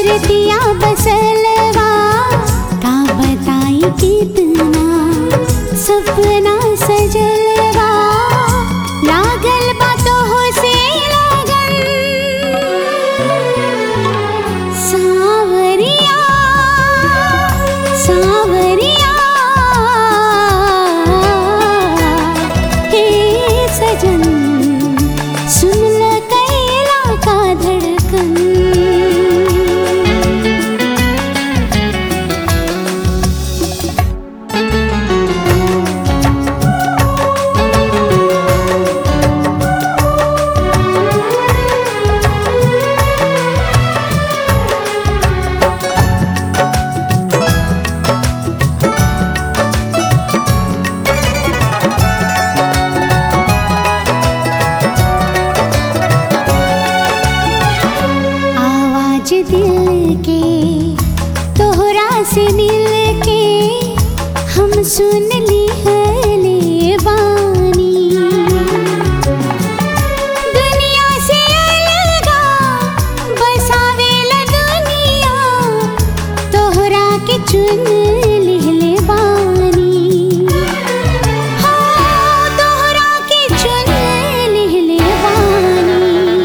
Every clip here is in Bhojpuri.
सुरतिया बसलवा का बताई कितना सपना सजलवा लागल बातों से लगन सावरिया सावरिया हे सजन सुन ल कैला का धड़कन दिल के तोहरा से मिल के हम सुन ली हले बानी दुनिया से अलगा बसावेला दुनिया तोहरा के चुन लिहले बानी हाँ तोहरा के चुन लिहले बानी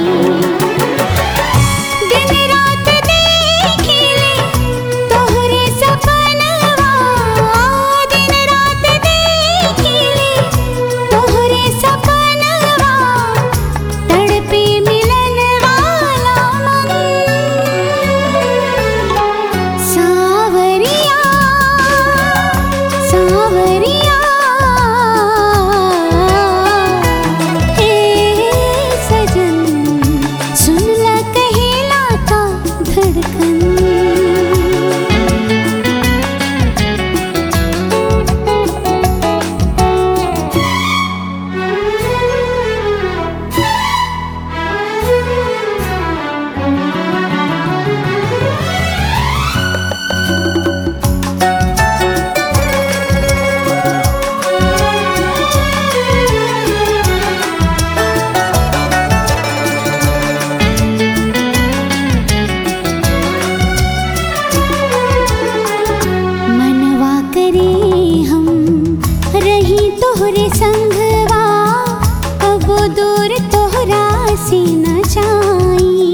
तोहरे संगवा कबो दूर तोहरा से न जाई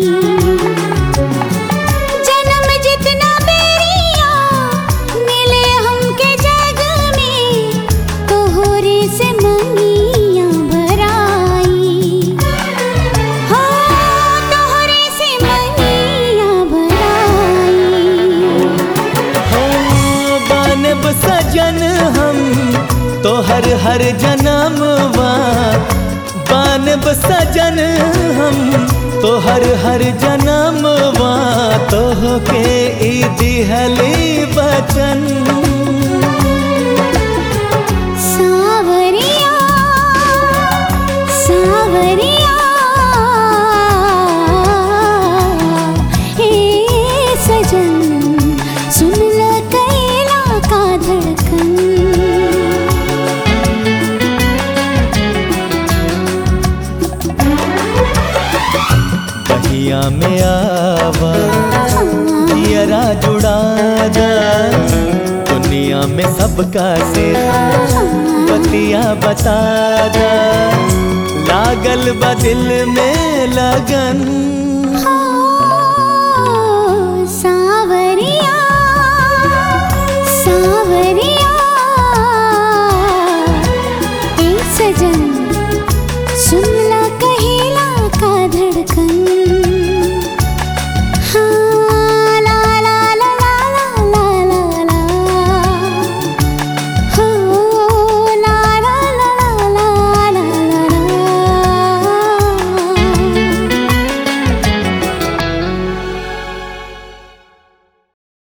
जन्म जितना बेरिया मिले हमके जग में तोहरे से मंगिया भराई हाँ तोहरे से मंगिया भराई हो बनब सजन हम तोहर हर जनमवा बनब सजन हम तोहर हर जनमवा तोहके ई दिहली बचन सावरिया सावरिया हे सजन सुन ल कैला का धड़कन बहिया में आवा दियरा जुड़ा जा दुनिया में सबका से बतिया बता जा लागल बा दिल में लगन।